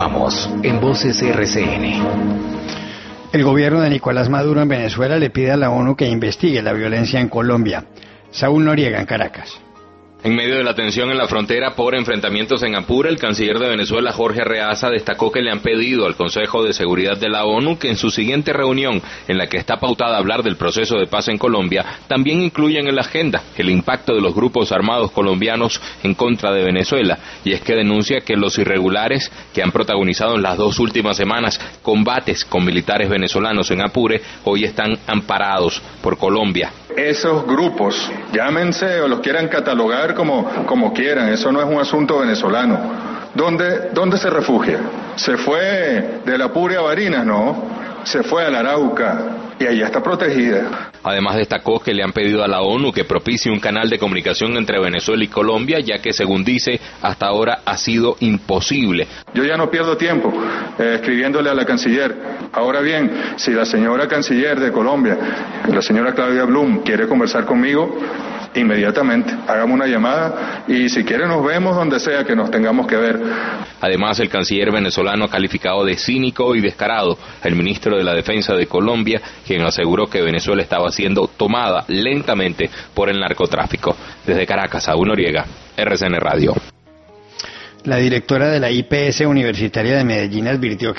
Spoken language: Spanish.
Vamos, en Voces RCN. El gobierno de Nicolás Maduro en Venezuela le pide a la ONU que investigue la violencia en Colombia. Saúl Noriega, en Caracas. En medio de la tensión en la frontera por enfrentamientos en Apure, el canciller de Venezuela, Jorge Arreaza, destacó que le han pedido al Consejo de Seguridad de la ONU que en su siguiente reunión, en la que está pautada a hablar del proceso de paz en Colombia, también incluyan en la agenda el impacto de los grupos armados colombianos en contra de Venezuela. Y es que denuncia que los irregulares que han protagonizado en las 2 últimas semanas combates con militares venezolanos en Apure, hoy están amparados por Colombia. Esos grupos, llámense o los quieran catalogar como quieran, eso no es un asunto venezolano. ¿Dónde se refugia? ¿Se fue de la Apure a Barinas? No, se fue al Arauca y allá está protegida. Además destacó que le han pedido a la ONU que propicie un canal de comunicación entre Venezuela y Colombia, ya que según dice, hasta ahora ha sido imposible. Yo ya no pierdo tiempo escribiéndole a la canciller. Ahora bien, si la señora canciller de Colombia, la señora Claudia Blum, quiere conversar conmigo, inmediatamente, hagamos una llamada y si quiere nos vemos donde sea que nos tengamos que ver. Además, el canciller venezolano ha calificado de cínico y descarado al ministro de la Defensa de Colombia, quien aseguró que Venezuela estaba siendo tomada lentamente por el narcotráfico. Desde Caracas, Saúl Noriega, RCN Radio. La directora de la IPS Universitaria de Medellín advirtió